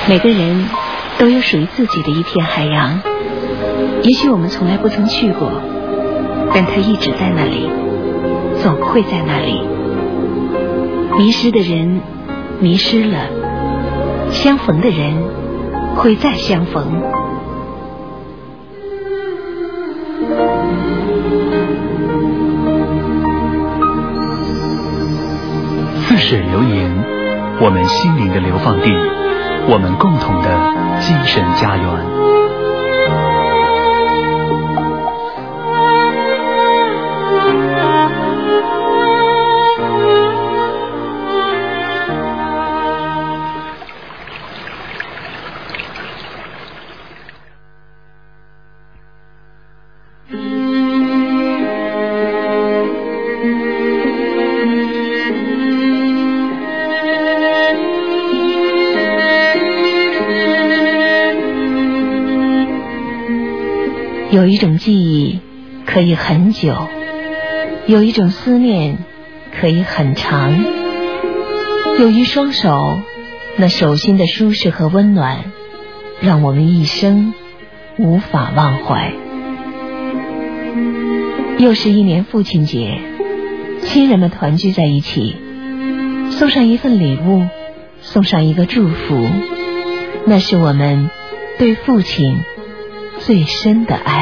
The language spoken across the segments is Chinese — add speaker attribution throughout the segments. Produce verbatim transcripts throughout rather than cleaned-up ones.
Speaker 1: 每个人都有属于自己的一片海洋，也许我们从来不曾去过，但它一直在那里，总会在那里。迷失的人迷失了，相逢的人会再相逢。
Speaker 2: 似水流萤，我们心灵的流放地，我们共同的精神家园。
Speaker 1: 有一种记忆可以很久，有一种思念可以很长，有一双手，那手心的舒适和温暖，让我们一生无法忘怀。又是一年父亲节，亲人们团聚在一起，送上一份礼物，送上一个祝福，那是我们对父亲最深的爱。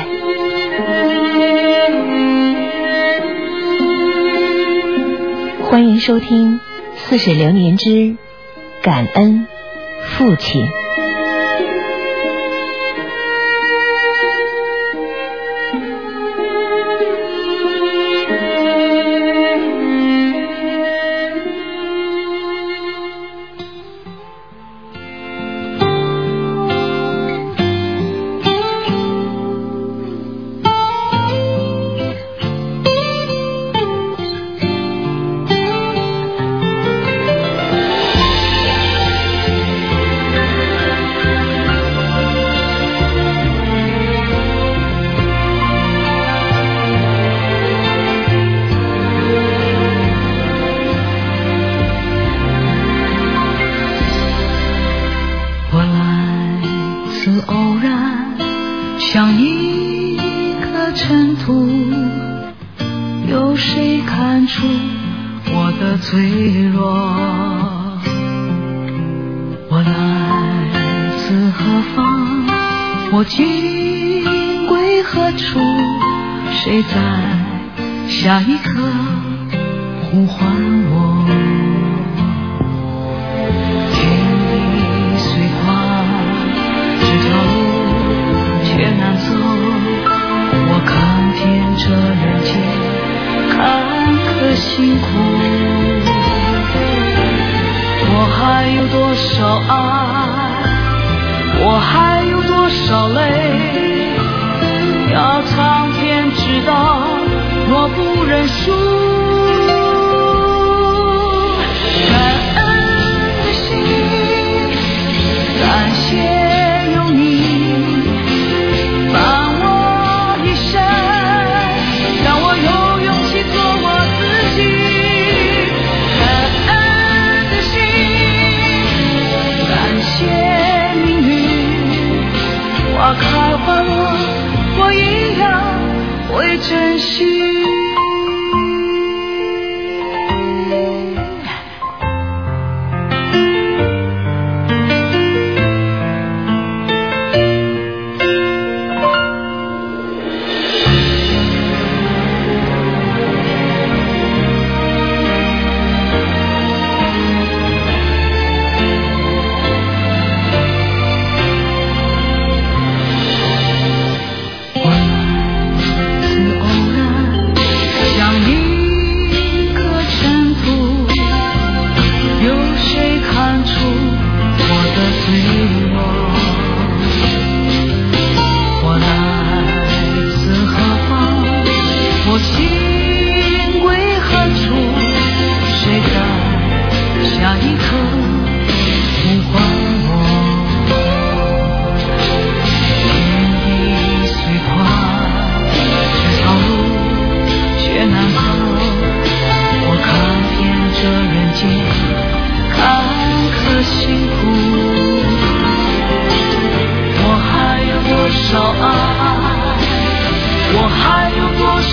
Speaker 1: 欢迎收听《似水流年之感恩父亲》。
Speaker 3: 下一刻呼唤我，天地虽宽，这条路却难走。我看遍这人间坎坷辛苦，我还有多少爱，我还有多少泪，要苍天知道，若不认输。感恩的心，感谢有你伴我一生，让我有勇气做我自己。感恩的心，感谢命运，花开花落，我一样会珍惜。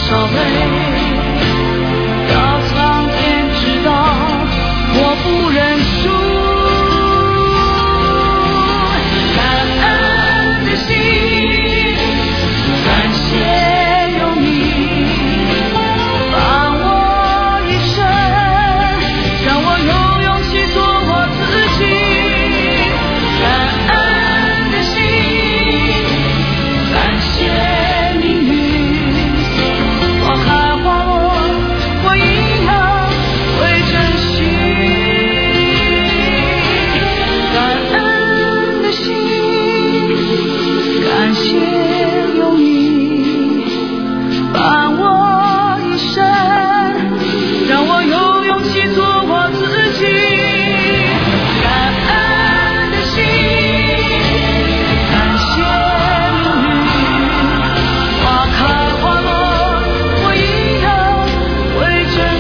Speaker 3: 少泪，到苍天知道我不认输。感恩的心，感谢有你伴我一生，让我有勇气做我自己。感恩的心，感谢命运，花开花落，我一样会珍惜。感恩的心，感谢有你伴我一生，让我有勇气做我自己。感恩的心，感谢命运，花开花落，我一样会珍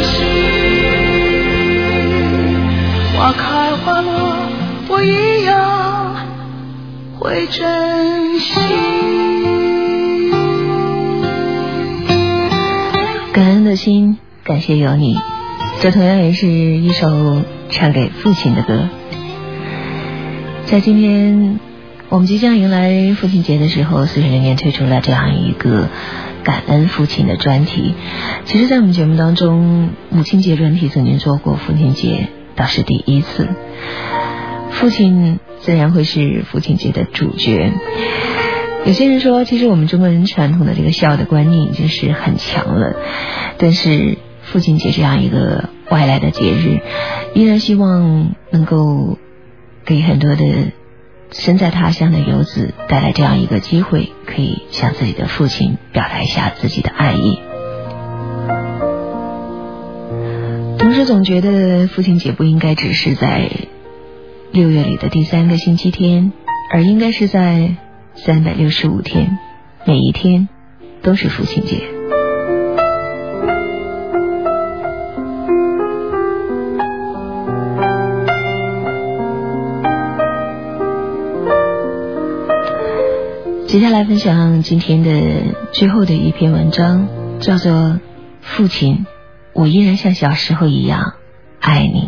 Speaker 3: 惜。花开花落，我一样会珍惜。
Speaker 1: 感恩的心，感谢有你，这同样也是一首唱给父亲的歌。在今天我们即将迎来父亲节的时候，四十零年推出了这样一个感恩父亲的专题。其实在我们节目当中，母亲节专题曾经做过，父亲节倒是第一次。父亲自然会是父亲节的主角。有些人说，其实我们中国人传统的这个孝的观念已经是很强了，但是父亲节这样一个外来的节日，依然希望能够给很多的身在他乡的游子带来这样一个机会，可以向自己的父亲表达一下自己的爱意。同时总觉得父亲节不应该只是在六月里的第三个星期天，而应该是在三百六十五天，每一天都是父亲节。接下来分享今天的最后的一篇文章，叫做《父亲，我依然像小时候一样爱你》。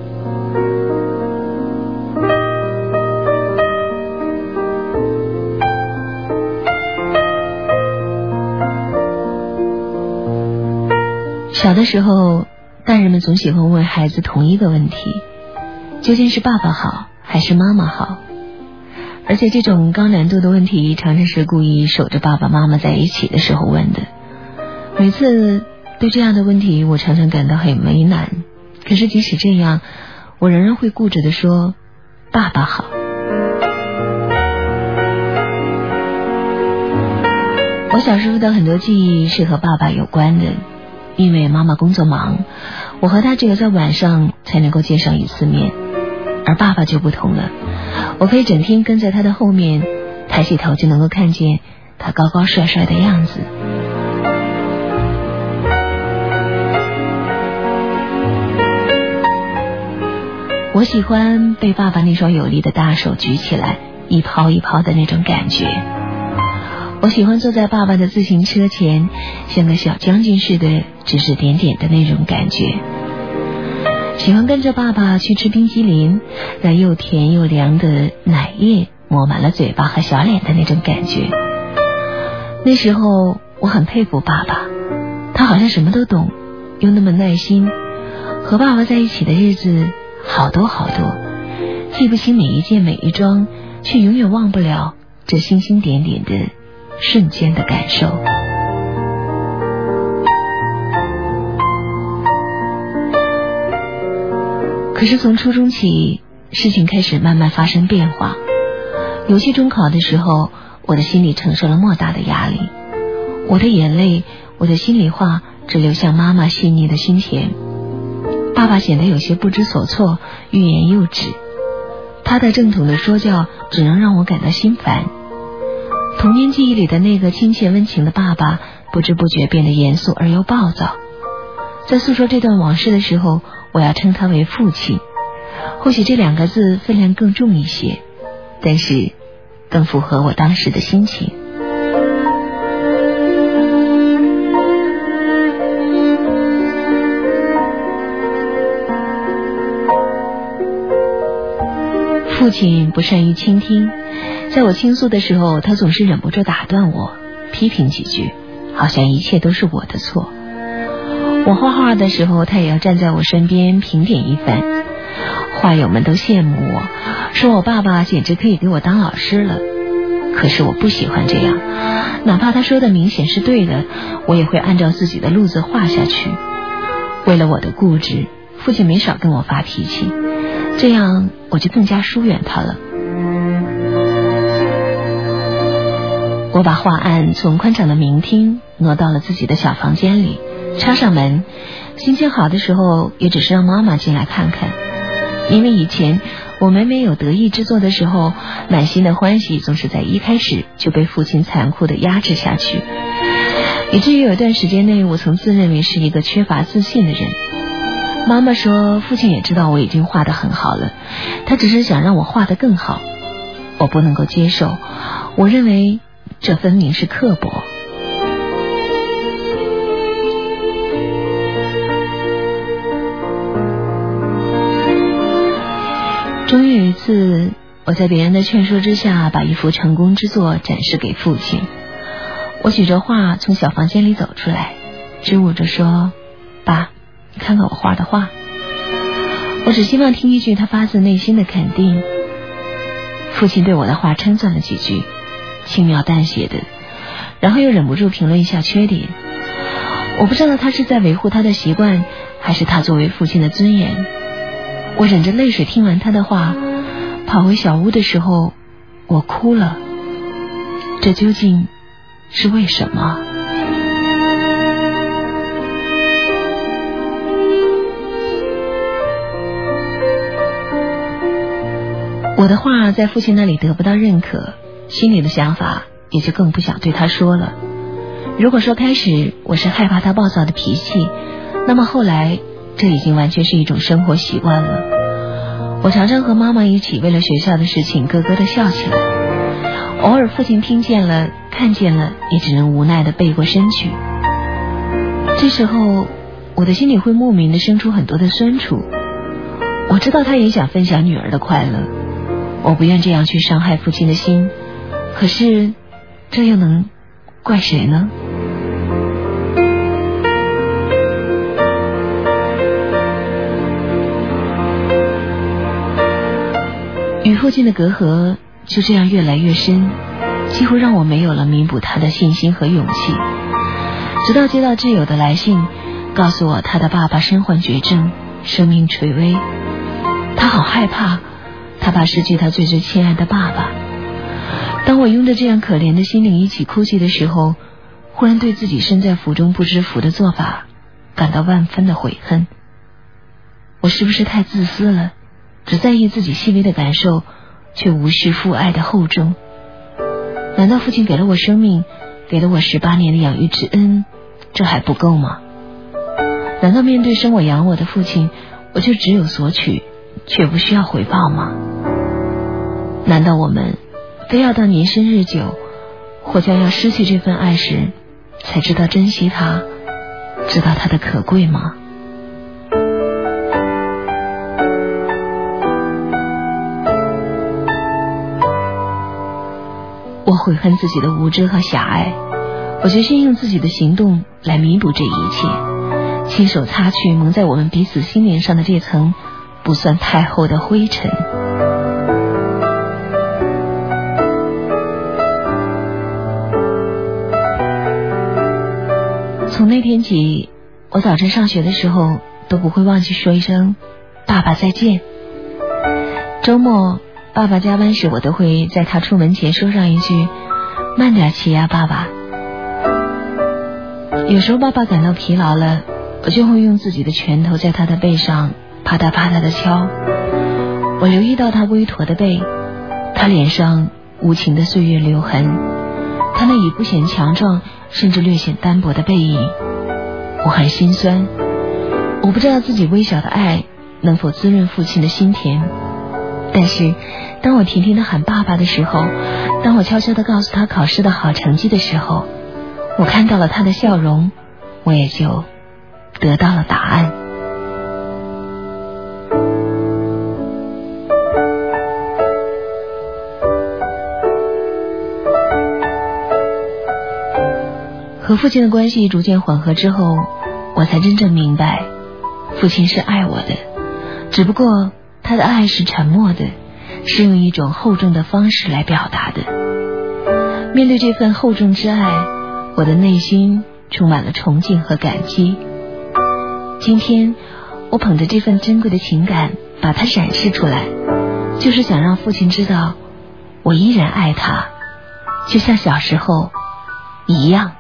Speaker 1: 小的时候，大人们总喜欢问孩子同一个问题，究竟是爸爸好还是妈妈好？而且这种高难度的问题常常是故意守着爸爸妈妈在一起的时候问的。每次对这样的问题，我常常感到很为难。可是即使这样，我仍然会固执地说爸爸好。我小时候的很多记忆是和爸爸有关的，因为妈妈工作忙，我和她只有在晚上才能够见上一次面。而爸爸就不同了，我可以整天跟在他的后面，抬起头就能够看见他高高帅帅的样子。我喜欢被爸爸那双有力的大手举起来，一抛一抛的那种感觉。我喜欢坐在爸爸的自行车前，像个小将军似的指指点点的那种感觉。喜欢跟着爸爸去吃冰激凌，让又甜又凉的奶液抹满了嘴巴和小脸的那种感觉。那时候我很佩服爸爸，他好像什么都懂，又那么耐心。和爸爸在一起的日子好多好多，记不清每一件每一桩，却永远忘不了这星星点点的瞬间的感受。可是从初中起，事情开始慢慢发生变化。有些中考的时候，我的心里承受了莫大的压力，我的眼泪，我的心里话只流向妈妈细腻的心田。爸爸显得有些不知所措，欲言又止。他的正统的说教只能让我感到心烦。童年记忆里的那个亲切温情的爸爸，不知不觉变得严肃而又暴躁。在诉说这段往事的时候，我要称他为父亲，或许这两个字分量更重一些，但是更符合我当时的心情。 父亲不善于倾听，在我倾诉的时候，他总是忍不住打断我，批评几句，好像一切都是我的错。我画画的时候，他也要站在我身边评点一番。画友们都羡慕我，说我爸爸简直可以给我当老师了。可是我不喜欢这样，哪怕他说的明显是对的，我也会按照自己的路子画下去。为了我的固执，父亲没少跟我发脾气，这样我就更加疏远他了。我把画案从宽敞的明厅挪到了自己的小房间里，插上门，心情好的时候也只是让妈妈进来看看。因为以前我们没有得意之作的时候，满心的欢喜总是在一开始就被父亲残酷地压制下去，以至于有段时间内我曾自认为是一个缺乏自信的人。妈妈说父亲也知道我已经画得很好了，他只是想让我画得更好。我不能够接受，我认为这分明是刻薄。终于有一次，我在别人的劝说之下，把一幅成功之作展示给父亲。我举着画从小房间里走出来，支吾着说：“爸，你看看我画的画。”我只希望听一句他发自内心的肯定。父亲对我的画称赞了几句，轻描淡写的，然后又忍不住评论一下缺点。我不知道他是在维护他的习惯，还是他作为父亲的尊严。我忍着泪水听完他的话，跑回小屋的时候，我哭了。这究竟是为什么？我的话在父亲那里得不到认可，心里的想法也就更不想对他说了。如果说开始我是害怕他暴躁的脾气，那么后来这已经完全是一种生活习惯了。我常常和妈妈一起为了学校的事情咯咯地笑起来，偶尔父亲听见了看见了，也只能无奈地背过身去。这时候我的心里会莫名地生出很多的酸楚。我知道他也想分享女儿的快乐，我不愿这样去伤害父亲的心，可是这又能怪谁呢？与父亲的隔阂就这样越来越深，几乎让我没有了弥补他的信心和勇气。直到接到挚友的来信，告诉我他的爸爸身患绝症，生命垂危。他好害怕，他怕失去他最最亲爱的爸爸。当我拥着这样可怜的心灵一起哭泣的时候，忽然对自己身在福中不知福的做法感到万分的悔恨。我是不是太自私了，只在意自己细微的感受，却无视父爱的厚重？难道父亲给了我生命，给了我十八年的养育之恩，这还不够吗？难道面对生我养我的父亲，我就只有索取，却不需要回报吗？难道我们非要到年深日久，或将要失去这份爱时，才知道珍惜它，知道它的可贵吗？我悔恨自己的无知和狭隘，我决心用自己的行动来弥补这一切，亲手擦去蒙在我们彼此心灵上的这层不算太厚的灰尘。从那天起，我早晨上学的时候都不会忘记说一声爸爸再见。周末爸爸加班时，我都会在他出门前说上一句慢点骑呀爸爸。有时候爸爸感到疲劳了，我就会用自己的拳头在他的背上啪嗒啪嗒的敲。我留意到他微驼的背，他脸上无情的岁月留痕，他那已不显强壮甚至略显单薄的背影，我很心酸。我不知道自己微小的爱能否滋润父亲的心田，但是当我甜甜地喊爸爸的时候，当我悄悄地告诉他考试的好成绩的时候，我看到了他的笑容，我也就得到了答案。 和父亲的关系逐渐缓和之后，我才真正明白，父亲是爱我的，只不过他的爱是沉默的，是用一种厚重的方式来表达的。面对这份厚重之爱，我的内心充满了崇敬和感激。今天我捧着这份珍贵的情感把它展示出来，就是想让父亲知道我依然爱他，就像小时候一样。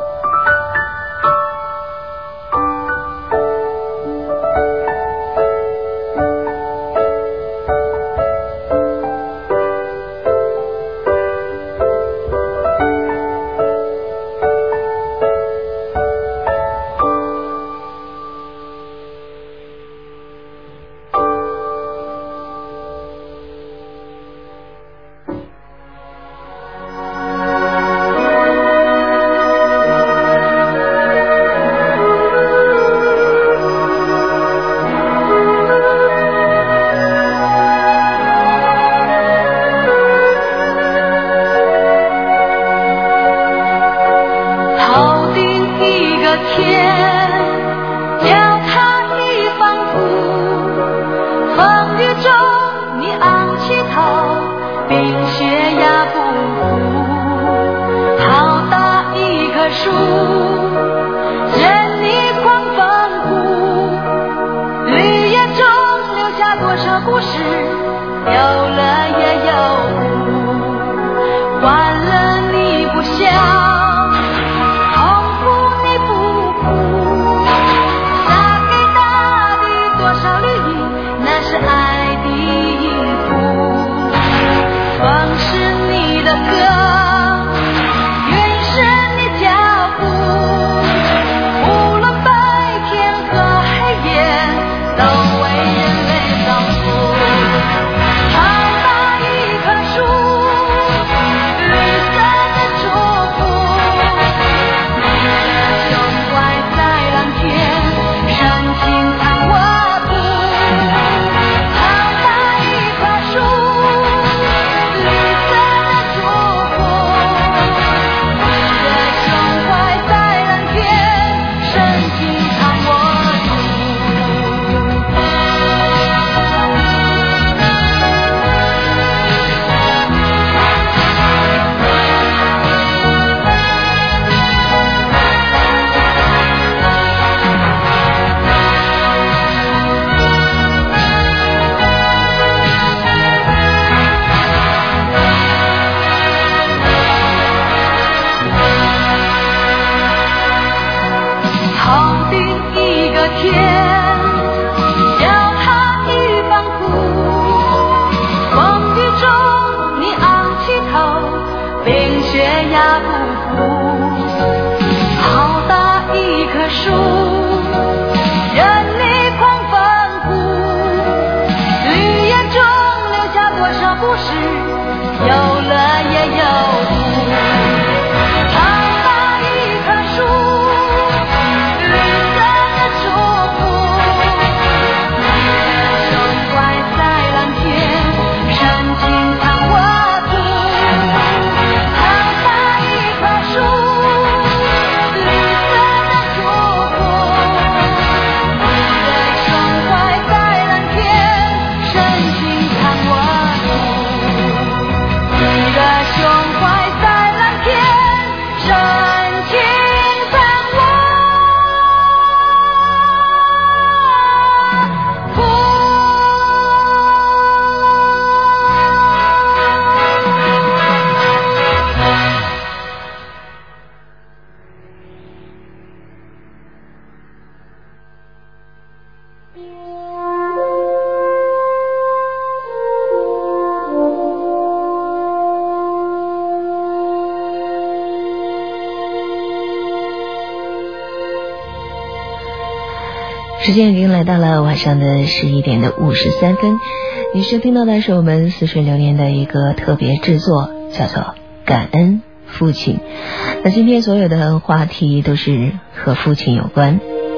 Speaker 4: 时间已经来到了晚上的十一点的五十三分，你收听到的是我们似水流年的一个特别制作，叫做感恩父亲。那今天所有的话题都是和父亲有关。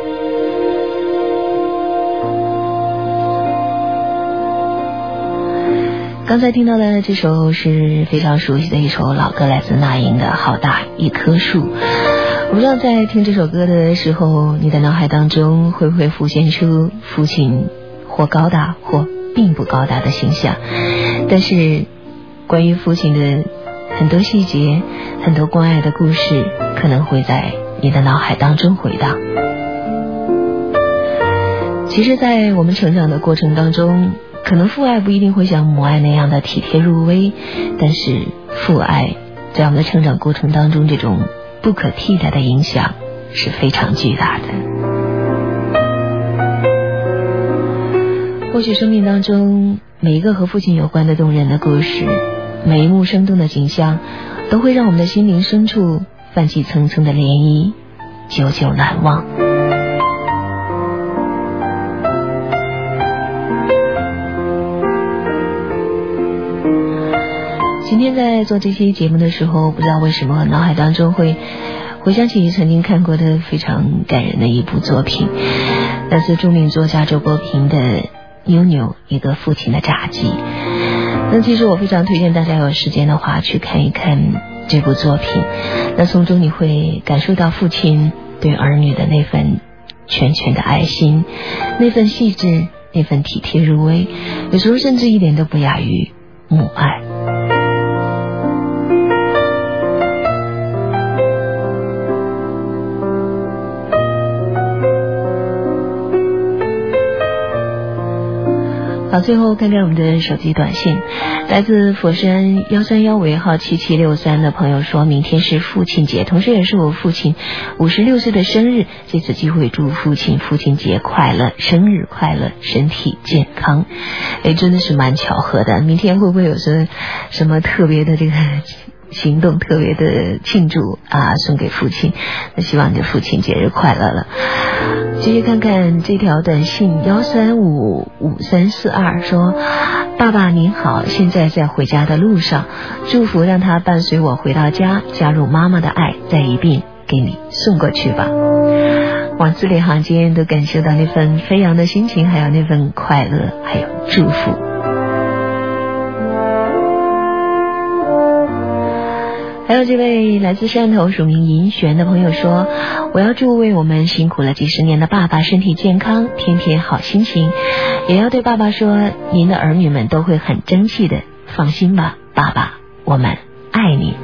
Speaker 4: 刚才听到的这首是非常熟悉的一首老歌，来自那英的《好大一棵树》。 我不知道在听这首歌的时候，你的脑海当中会不会浮现出父亲或高大或并不高大的形象，但是关于父亲的很多细节，很多关爱的故事，可能会在你的脑海当中回荡。其实在我们成长的过程当中，可能父爱不一定会像母爱那样的体贴入微，但是父爱在我们的成长过程当中，这种不可替代的影响是非常巨大的。或许生命当中每一个和父亲有关的动人的故事，每一幕生动的景象，都会让我们的心灵深处泛起层层的涟漪，久久难忘。今天在做这期节目的时候，不知道为什么脑海当中会回想起曾经看过的非常感人的一部作品，来自著名作家周国平的《妞妞一个父亲的札记》。那其实我非常推荐大家有时间的话去看一看这部作品，那从中你会感受到父亲对儿女的那份全全的爱心，那份细致，那份体贴入微，有时候甚至一点都不亚于母爱。好，最后看看我们的手机短信，来自佛山幺三幺尾号七七六三的朋友说，明天是父亲节，同时也是我父亲五十六岁的生日，借此机会祝父亲父亲节快乐，生日快乐，身体健康。哎，真的是蛮巧合的。明天会不会有什么什么特别的这个行动，特别的庆祝啊，送给父亲？那希望你的父亲节日快乐了。继续看看这条短信，幺三五五三四二说，爸爸您好，现在在回家的路上，祝福让他伴随我回到家，加入妈妈的爱，再一并给你送过去吧。哇，字里行间都感受到那份飞扬的心情，还有那份快乐，还有祝福。还有这位来自汕头署名银璇的朋友说，我要祝为我们辛苦了几十年的爸爸身体健康，天天好心情，也要对爸爸说，您的儿女们都会很争气的，放心吧，爸爸，我们爱你。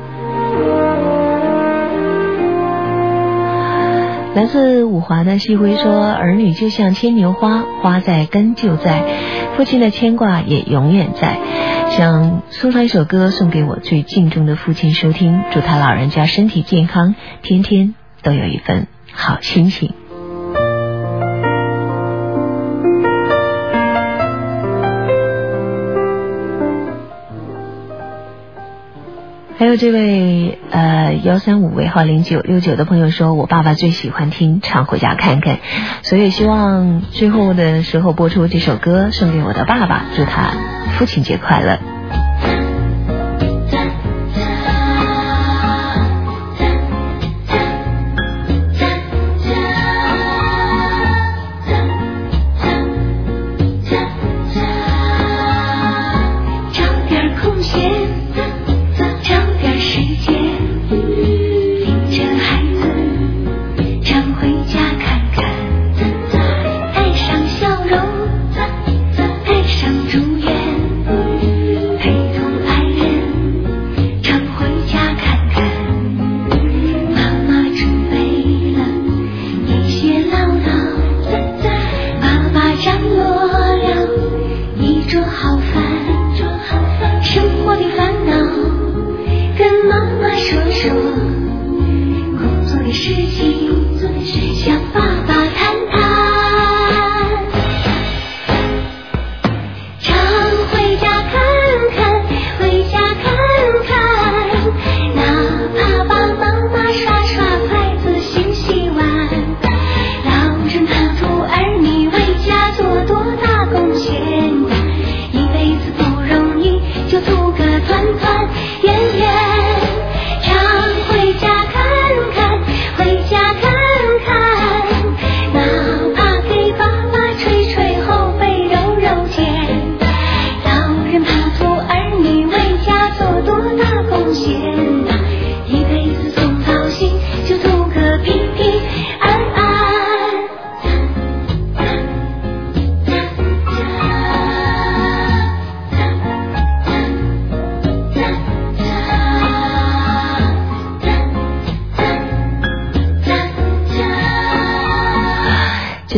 Speaker 4: 来自五华的细辉说，儿女就像牵牛花，花在根就在，父亲的牵挂也永远在。想送上一首歌送给我最敬重的父亲收听，祝他老人家身体健康，天天都有一份好心情。还有这位呃幺三五尾号零九六九的朋友说，我爸爸最喜欢听唱回家看看，所以希望最后的时候播出这首歌送给我的爸爸，祝他父亲节快乐。
Speaker 5: 带上笑容，带上祝愿。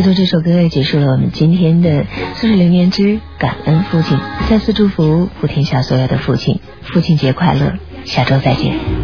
Speaker 4: 读这首歌也结束了我们今天的四十零年之感恩父亲，再次祝福普天下所有的父亲，父亲节快乐，下周再见。